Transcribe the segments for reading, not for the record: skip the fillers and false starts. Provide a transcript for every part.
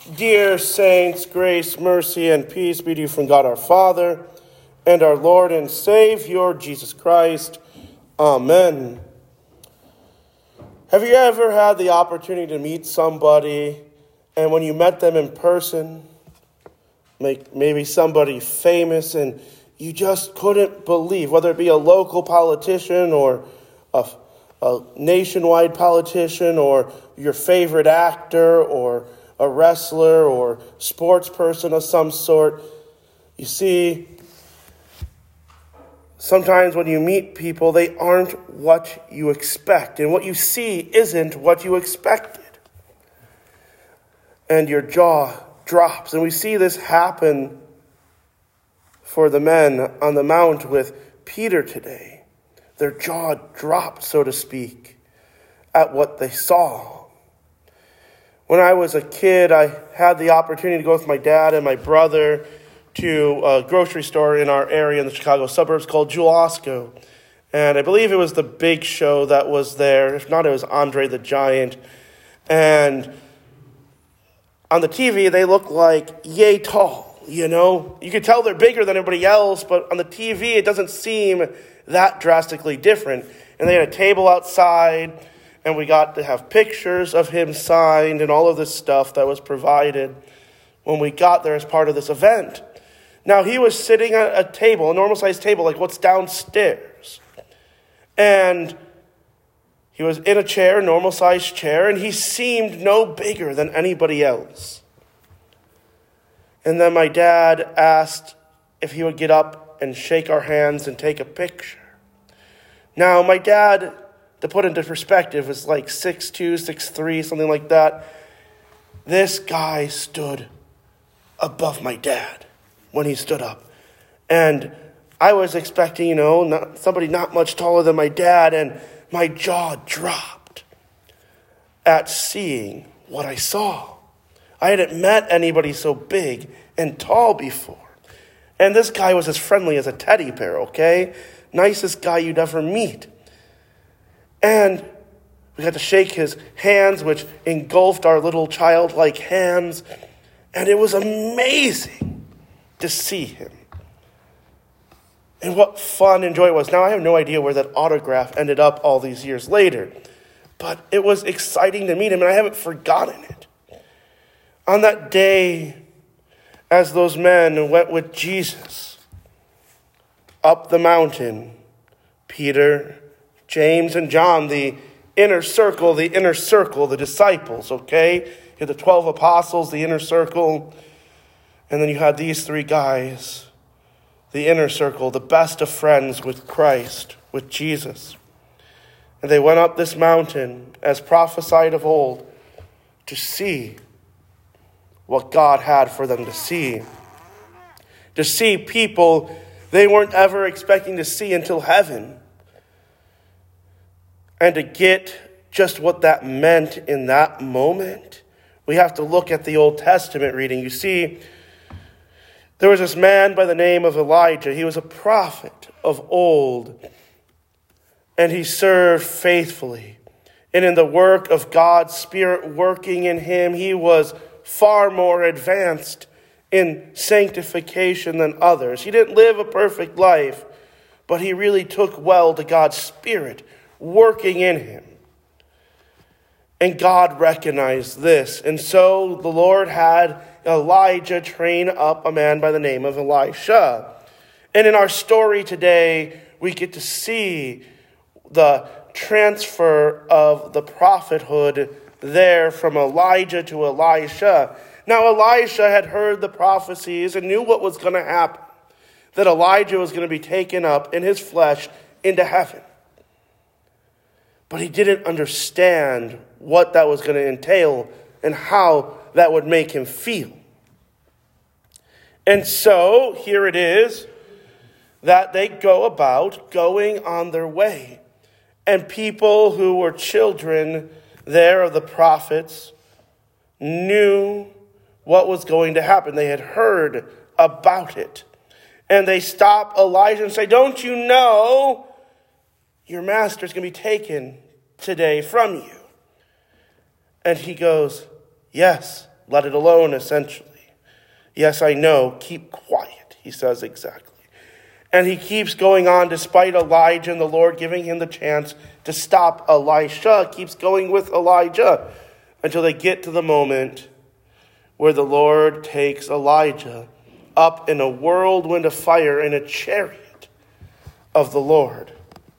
Dear saints, grace, mercy, and peace be to you from God our Father and our Lord and Savior, Jesus Christ. Amen. Have you ever had the opportunity to meet somebody, and when you met them in person, maybe somebody famous, and you just couldn't believe, whether it be a local politician or a nationwide politician or your favorite actor or a wrestler or sports person of some sort. You see, sometimes when you meet people, they aren't what you expect. And what you see isn't what you expected. And your jaw drops. And we see this happen for the men on the mount with Peter today. Their jaw dropped, so to speak, at what they saw. When I was a kid, I had the opportunity to go with my dad and my brother to a grocery store in our area in the Chicago suburbs called Jewel Osco. And I believe it was the Big Show that was there. If not, it was Andre the Giant. And on the TV, they look like yay tall, you know. You could tell they're bigger than everybody else, but on the TV, it doesn't seem that drastically different. And they had a table outside, and we got to have pictures of him signed and all of this stuff that was provided when we got there as part of this event. Now, he was sitting at a table, a normal-sized table, like what's downstairs. And he was in a chair, a normal-sized chair, and he seemed no bigger than anybody else. And then my dad asked if he would get up and shake our hands and take a picture. Now, my dad, to put into perspective, is like 6'2", 6'3", something like that. This guy stood above my dad when he stood up. And I was expecting, somebody not much taller than my dad, and my jaw dropped at seeing what I saw. I hadn't met anybody so big and tall before. And this guy was as friendly as a teddy bear, okay? Nicest guy you'd ever meet. And we had to shake his hands, which engulfed our little childlike hands. And it was amazing to see him. And what fun and joy it was. Now, I have no idea where that autograph ended up all these years later. But it was exciting to meet him, and I haven't forgotten it. On that day, as those men went with Jesus up the mountain, Peter, James, and John, the inner circle, the disciples, okay? You had the 12 apostles, the inner circle, and then you had these three guys, the inner circle, the best of friends with Christ, with Jesus. And they went up this mountain, as prophesied of old, to see what God had for them to see. To see people they weren't ever expecting to see until heaven. And to get just what that meant in that moment, we have to look at the Old Testament reading. You see, there was this man by the name of Elijah. He was a prophet of old, and he served faithfully. And in the work of God's Spirit working in him, he was far more advanced in sanctification than others. He didn't live a perfect life, but he really took well to God's Spirit working in him. And God recognized this. And so the Lord had Elijah train up a man by the name of Elisha. And in our story today, we get to see the transfer of the prophethood there from Elijah to Elisha. Now, Elisha had heard the prophecies and knew what was going to happen, that Elijah was going to be taken up in his flesh into heaven. But he didn't understand what that was going to entail and how that would make him feel. And so, here it is that they go about going on their way. And people who were children there of the prophets knew what was going to happen. They had heard about it. And they stop Elijah and say, "Don't you know your master's going to be taken today from you?" And he goes, "Yes, Let it alone, essentially. Yes, I know. Keep quiet, he says exactly. And he keeps going on despite Elijah and the Lord giving him the chance to stop Elisha. Keeps going with Elijah until they get to the moment where the Lord takes Elijah up in a whirlwind of fire in a chariot of the Lord.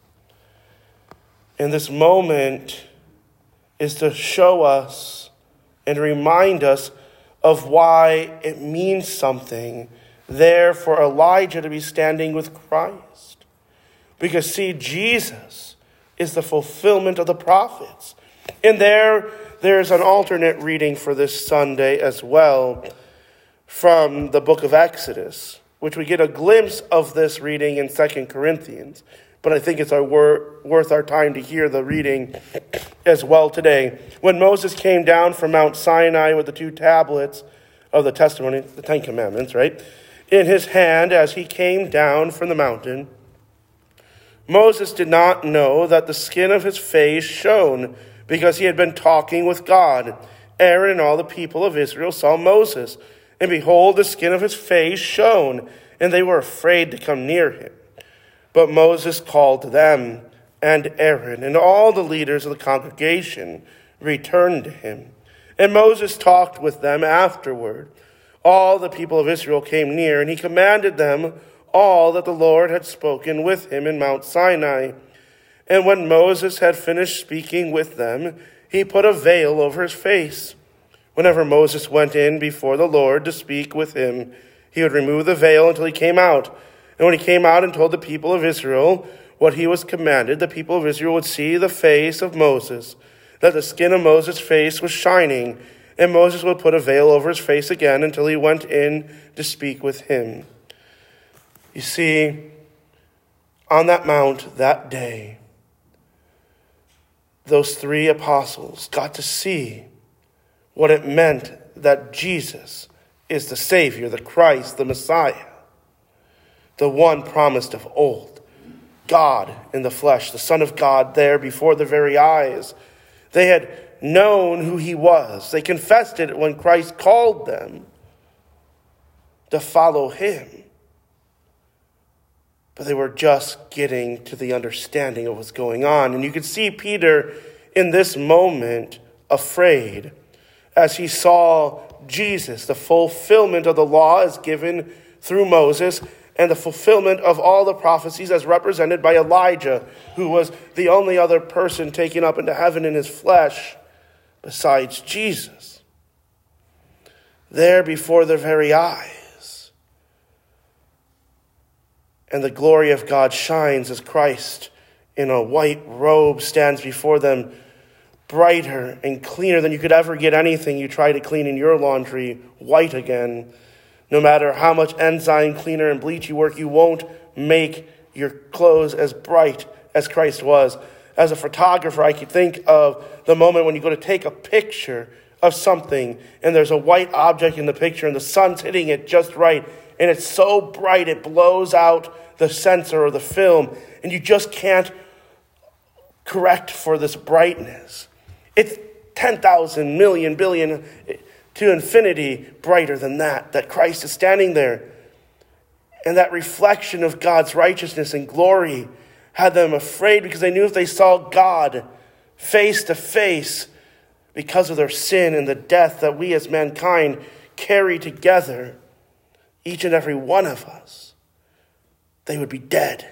And this moment is to show us and remind us of why it means something there for Elijah to be standing with Christ. Because, see, Jesus is the fulfillment of the prophets. And there's an alternate reading for this Sunday as well from the book of Exodus, which we get a glimpse of this reading in 2 Corinthians. But I think it's worth our time to hear the reading as well today. When Moses came down from Mount Sinai with the 2 tablets of the testimony, the 10 Commandments, right, in his hand as he came down from the mountain, Moses did not know that the skin of his face shone, because he had been talking with God. Aaron and all the people of Israel saw Moses, and behold, the skin of his face shone, and they were afraid to come near him. But Moses called them, and Aaron and all the leaders of the congregation returned to him. And Moses talked with them afterward. All the people of Israel came near, and he commanded them all that the Lord had spoken with him in Mount Sinai. And when Moses had finished speaking with them, he put a veil over his face. Whenever Moses went in before the Lord to speak with him, he would remove the veil until he came out. And when he came out and told the people of Israel what he was commanded, the people of Israel would see the face of Moses, that the skin of Moses' face was shining, and Moses would put a veil over his face again until he went in to speak with him. You see, on that mount that day, those 3 apostles got to see what it meant that Jesus is the Savior, the Christ, the Messiah, the one promised of old, God in the flesh, the Son of God there before their very eyes. They had known who he was. They confessed it when Christ called them to follow him. But they were just getting to the understanding of what's going on. And you could see Peter in this moment afraid as he saw Jesus, the fulfillment of the law as given through Moses, and the fulfillment of all the prophecies as represented by Elijah, who was the only other person taken up into heaven in his flesh besides Jesus. There before their very eyes. And the glory of God shines as Christ in a white robe stands before them, brighter and cleaner than you could ever get anything you try to clean in your laundry white again. No matter how much enzyme cleaner and bleach you work, you won't make your clothes as bright as Christ was. As a photographer, I could think of the moment when you go to take a picture of something and there's a white object in the picture and the sun's hitting it just right and it's so bright it blows out the sensor or the film and you just can't correct for this brightness. It's 10,000 million billion to infinity brighter than that Christ is standing there. And that reflection of God's righteousness and glory had them afraid because they knew if they saw God face to face because of their sin and the death that we as mankind carry together, each and every one of us, they would be dead.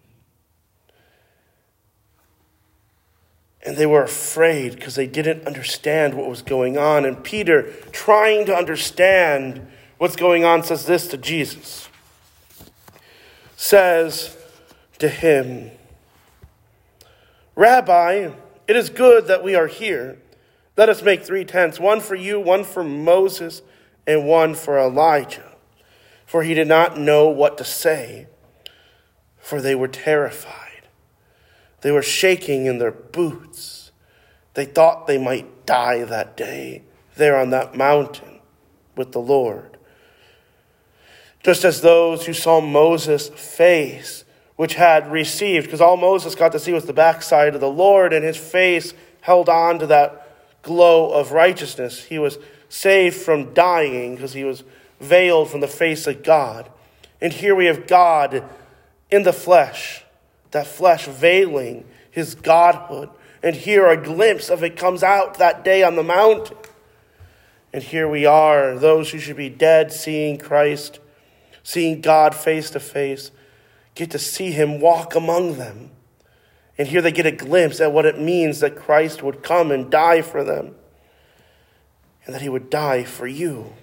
And they were afraid because they didn't understand what was going on. And Peter, trying to understand what's going on, says this to Jesus. Says to him, Rabbi, it is good that we are here. Let us make 3 tents, one for you, one for Moses, and one for Elijah. For he did not know what to say, for they were terrified. They were shaking in their boots. They thought they might die that day there on that mountain with the Lord. Just as those who saw Moses' face, which had received, because all Moses got to see was the backside of the Lord, and his face held on to that glow of righteousness. He was saved from dying because he was veiled from the face of God. And here we have God in the flesh, that flesh veiling his godhood. And here a glimpse of it comes out that day on the mountain. And here we are, those who should be dead, seeing Christ, seeing God face to face, get to see him walk among them. And here they get a glimpse at what it means that Christ would come and die for them. And that he would die for you.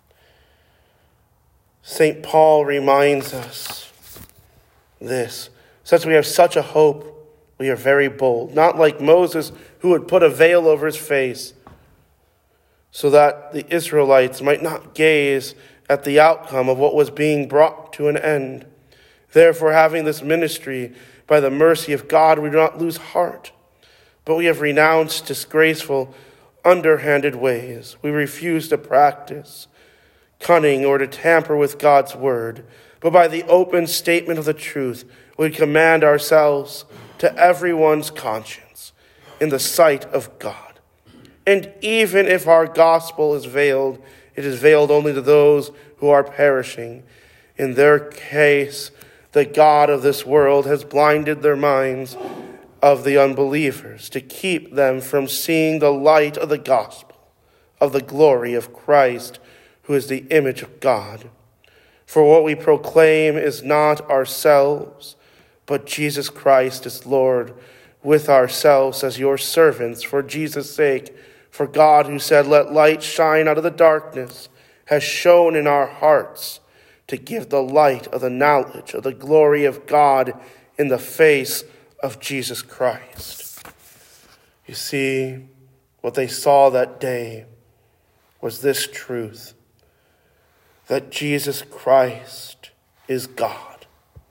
St. Paul reminds us this. Since we have such a hope, we are very bold. Not like Moses, who would put a veil over his face so that the Israelites might not gaze at the outcome of what was being brought to an end. Therefore, having this ministry, by the mercy of God, we do not lose heart, but we have renounced disgraceful, underhanded ways. We refuse to practice cunning or to tamper with God's word, but by the open statement of the truth, we command ourselves to everyone's conscience in the sight of God. And even if our gospel is veiled, it is veiled only to those who are perishing. In their case, the God of this world has blinded their minds of the unbelievers to keep them from seeing the light of the gospel of the glory of Christ, who is the image of God. For what we proclaim is not ourselves, but Jesus Christ is Lord, with ourselves as your servants for Jesus' sake. For God, who said, "Let light shine out of the darkness," has shone in our hearts to give the light of the knowledge of the glory of God in the face of Jesus Christ. You see, what they saw that day was this truth, that Jesus Christ is God,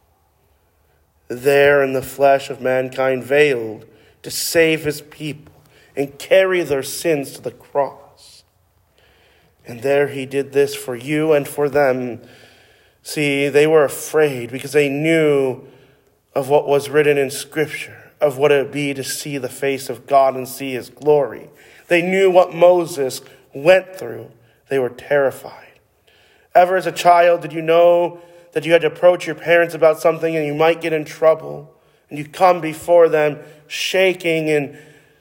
there in the flesh of mankind, veiled to save his people and carry their sins to the cross. And there he did this for you and for them. See, they were afraid because they knew of what was written in Scripture, of what it would be to see the face of God and see his glory. They knew what Moses went through. They were terrified. Ever as a child, did you know that you had to approach your parents about something and you might get in trouble? And you come before them shaking in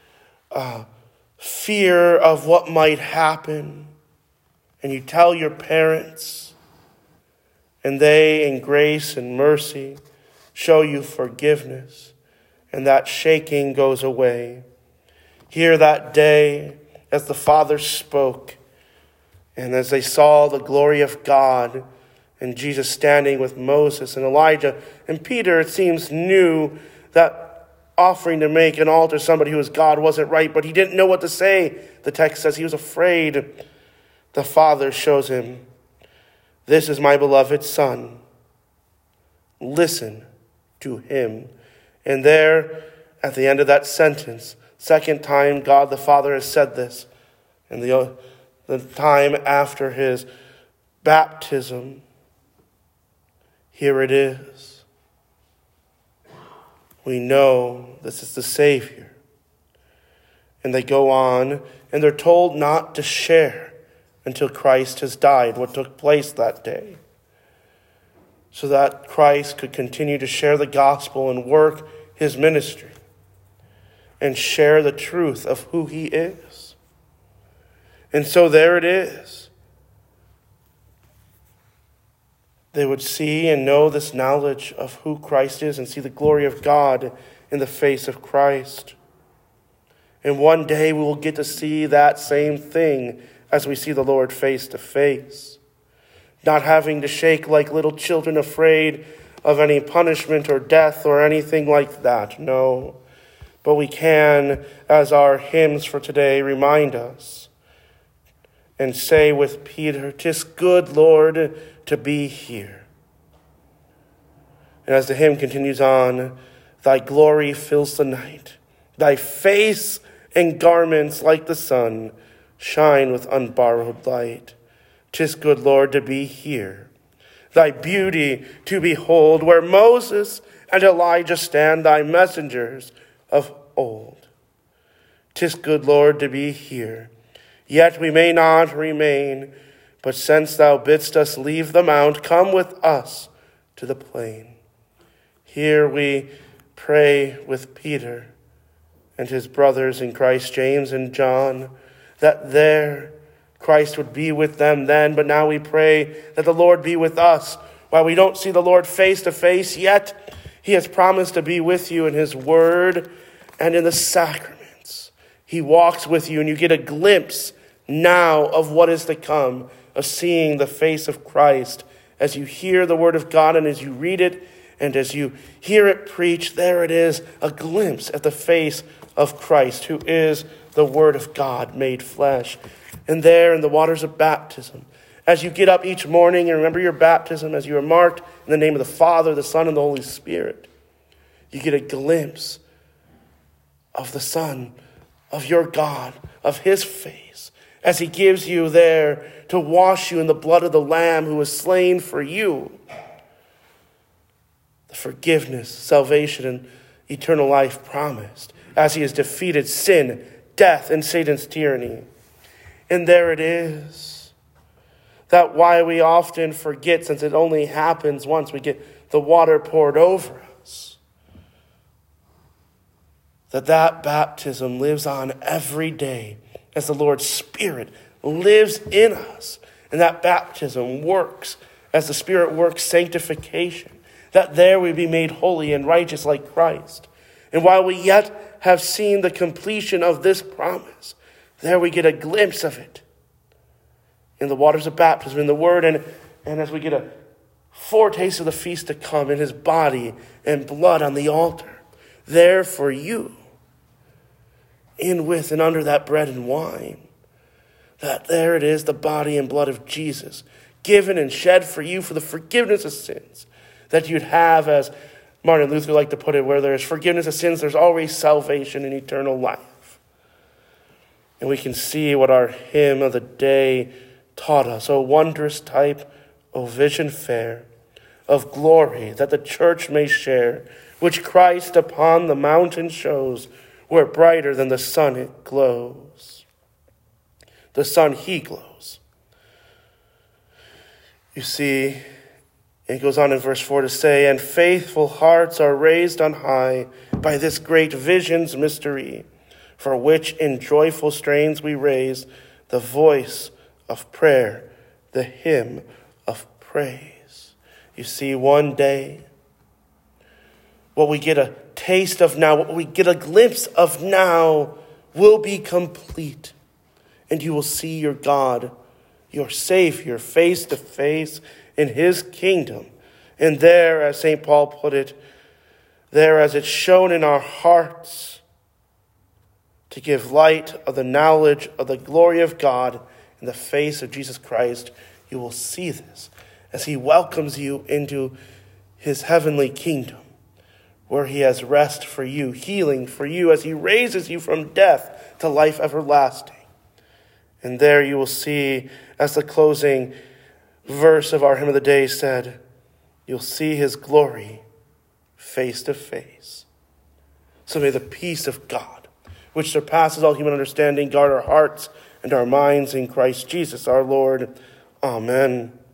fear of what might happen. And you tell your parents, and they, in grace and mercy, show you forgiveness. And that shaking goes away. Here that day, as the Father spoke, and as they saw the glory of God, and Jesus standing with Moses and Elijah, and Peter, it seems, knew that offering to make an altar somebody who was God wasn't right, but he didn't know what to say. The text says he was afraid. The Father shows him, "This is my beloved Son. Listen to him." And there, at the end of that sentence, second time God the Father has said this, and the time after his baptism, here it is. We know this is the Savior. And they go on, and they're told not to share until Christ has died, what took place that day, so that Christ could continue to share the gospel and work his ministry and share the truth of who he is. And so there it is. They would see and know this knowledge of who Christ is and see the glory of God in the face of Christ. And one day we will get to see that same thing as we see the Lord face to face. Not having to shake like little children afraid of any punishment or death or anything like that. No. But we can, as our hymns for today remind us, and say with Peter, "'Tis good, Lord, to be here." And as the hymn continues on, "Thy glory fills the night. Thy face and garments like the sun shine with unborrowed light. 'Tis good, Lord, to be here. Thy beauty to behold, where Moses and Elijah stand, thy messengers of old. 'Tis good, Lord, to be here. Yet we may not remain, but since thou bidst us leave the mount, come with us to the plain. Here we pray with Peter and his brothers in Christ, James and John, that there Christ would be with them then, but now we pray that the Lord be with us. While we don't see the Lord face to face, yet he has promised to be with you in his word and in the sacraments. He walks with you, and you get a glimpse now of what is to come, of seeing the face of Christ as you hear the word of God and as you read it and as you hear it preached. There it is, a glimpse at the face of Christ, who is the word of God made flesh. And there in the waters of baptism, as you get up each morning and remember your baptism, as you are marked in the name of the Father, the Son, and the Holy Spirit, you get a glimpse of the Son, of your God, of his face, as he gives you there to wash you in the blood of the Lamb who was slain for you. The forgiveness, salvation, and eternal life promised, as he has defeated sin, death, and Satan's tyranny. And there it is. That why we often forget, since it only happens once, we get the water poured over us. That baptism lives on every day as the Lord's Spirit lives in us. And that baptism works as the Spirit works sanctification. That there we be made holy and righteous like Christ. And while we yet have seen the completion of this promise, there we get a glimpse of it in the waters of baptism, in the word, and as we get a foretaste of the feast to come in his body and blood on the altar, there for you, in, with, and under that bread and wine, that there it is, the body and blood of Jesus, given and shed for you for the forgiveness of sins, that you'd have, as Martin Luther liked to put it, where there's forgiveness of sins, there's always salvation and eternal life. And we can see what our hymn of the day taught us. O wondrous type, O vision fair, of glory that the church may share, which Christ upon the mountain shows, where brighter than the sun it glows. The sun, he glows. You see, it goes on in verse 4 to say, and faithful hearts are raised on high by this great vision's mystery, for which in joyful strains we raise the voice of prayer, the hymn of praise. You see, one day, what we get a taste of now, what we get a glimpse of now, will be complete. And you will see your God, your Savior, face to face in his kingdom. And there, as St. Paul put it, there as it's shown in our hearts, to give light of the knowledge of the glory of God in the face of Jesus Christ, you will see this as he welcomes you into his heavenly kingdom, where he has rest for you, healing for you, as he raises you from death to life everlasting. And there you will see, as the closing verse of our hymn of the day said, you'll see his glory face to face. So may the peace of God, which surpasses all human understanding, guard our hearts and our minds in Christ Jesus our Lord. Amen.